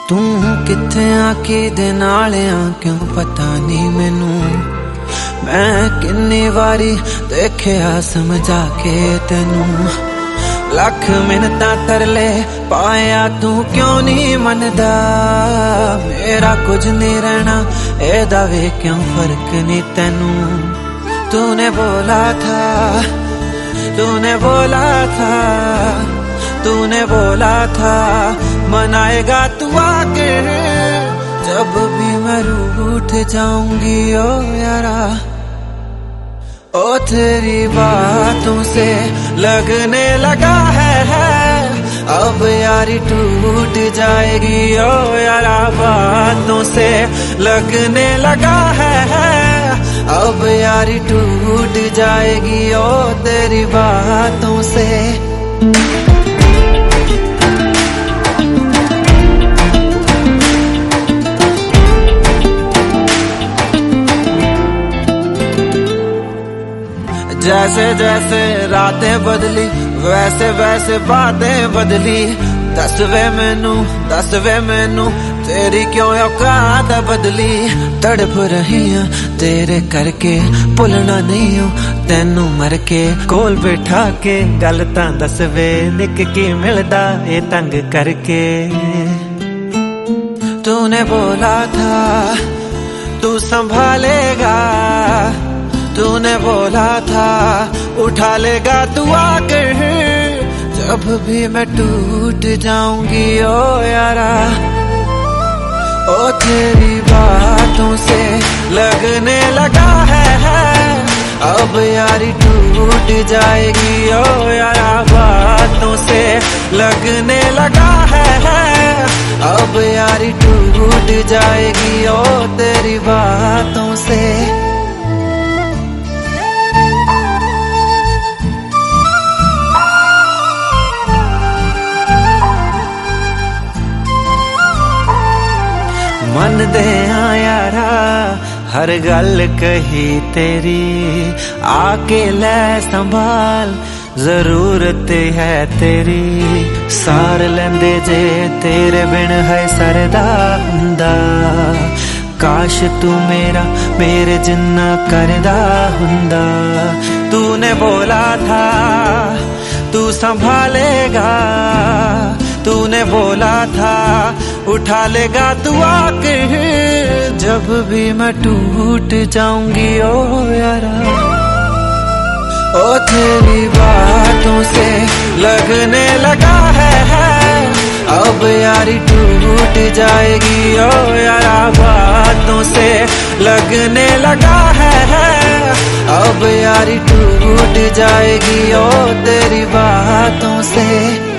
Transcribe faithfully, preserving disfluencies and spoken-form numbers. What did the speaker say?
तू किथे आके दे नाल आ क्यों पता नहीं मैनू। मैं किन्नी वारी देखिया समझा के तेनू, लख मिन्नतां तरले पाया तू क्यों नहीं मनदा। मेरा कुछ नहीं रहना एदा वे क्यों फर्क नहीं तेनू। तूने बोला था, तूने बोला था, तूने बोला था मनाएगा तू आके जब भी मैं रूठ जाऊंगी। ओ यारा ओ तेरी बातों से लगने लगा है, है अब यारी टूट जाएगी। ओ यारा बातों से लगने लगा है, है अब यारी टूट जाएगी। ओ तेरी बातों से जैसे जैसे रातें बदली वैसे वैसे बातें बदली। दसवे मैनू दसवे मैनू तेरी क्यों औकात बदली। तड़प रही हूं तेरे करके भुलना नहीं हूं तेनू मर के। कोल बैठा के गल तां दसवे निक की मिलदा ए तंग करके। तूने बोला था तू संभालेगा, तूने बोला था उठा लेगा तू आकर जब भी मैं टूट जाऊंगी। ओ यारा ओ तेरी बातों से लगने लगा है, है अब यारी टूट जाएगी। ओ यारा बातों से लगने लगा है, है अब यारी टूट जाएगी। ओ तेरी बातों से मन दे हाँ यारा हर गल कही तेरी, आके ले संभाल जरूरत है तेरी। सार लेंदे जे तेरे बिन है सरदा हुंदा, काश तू मेरा मेरे जिन्ना करदा हुंदा। तूने बोला था तू संभालेगा, तूने बोला था उठा लेगा तू आके जब भी मैं टूट जाऊंगी। ओ यारा ओ तेरी बातों से लगने लगा है, है अब यारी टूट जाएगी। ओ यारा बातों से लगने लगा है, है अब यारी टूट जाएगी। ओ तेरी बातों से